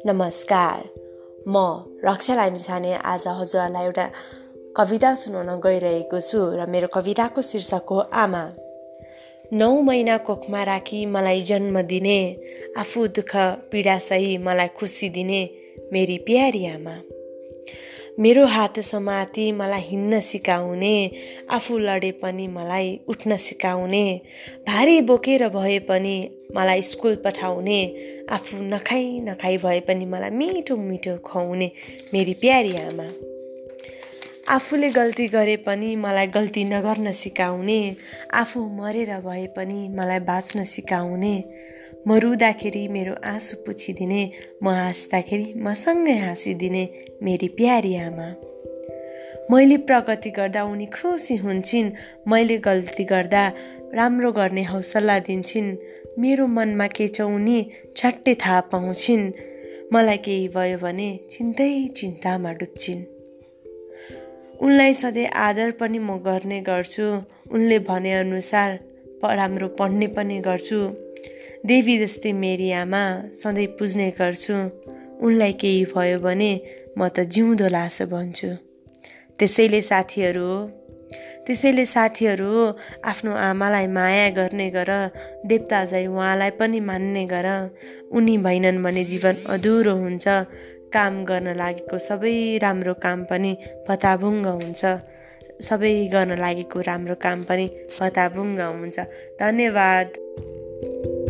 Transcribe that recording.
नमस्कार, म रक्षा लामिछाने आज हजुरहरूलाई एउटा कविता सुनाउन गइरहेको छु र मेरो कविताको शीर्षक हो आमा। 9 महिना कोखमा राखी मलाई जन्म दिने, आफू दुःख पीडा सही मलाई खुसी दिने मेरी प्यारी आमा। मेरो हात समाती मलाई हिँड्न सिकाउने, आफू लडे पनि मलाई उठ्न सिकाउने, भारी बोकेर भए पनि मलाई स्कुल पठाउने, आफू नखाई भए पनि मलाई मिठो मिठो खुवाउने मेरी प्यारी आमा। आफूले गल्ती गरे पनि मलाई गल्ती नगर्न सिकाउने, आफू मरेर भए पनि मलाई बाँच्न सिकाउने, म रुँदाखेरि मेरो आँसु पुछिदिने, म हाँस्दाखेरि मसँगै हाँसिदिने मेरी प्यारी आमा। मैले प्रगति गर्दा उनी खुसी हुन्छन्, मैले गल्ती गर्दा राम्रो गर्ने हौसला दिन्छन्, मेरो मनमा के छ उनी छट्टै थाहा पाउँछिन्, मलाई केही भयो भने चिन्तामा डुब्छिन्। उनलाई सधैँ आदर पनि म गर्ने गर्छु, उनले भने अनुसार राम्रो पढ्ने पनि गर्छु, देवी जस्तै मेरी आमा सधैँ पुज्ने गर्छु, उनलाई केही भयो भने म त जिउँदो लास भन्छु। त्यसैले साथीहरू आफ्नो आमालाई माया गर्ने गर, देवता झै उहाँलाई पनि मान्ने गर, उनी भएनन् भने जीवन अधुरो हुन्छ, काम गर्न लागेको सबै राम्रो काम पनि भताभुङ्ग हुन्छ, सबै गर्न लागेको राम्रो काम पनि भताभुङ्ग हुन्छ। धन्यवाद।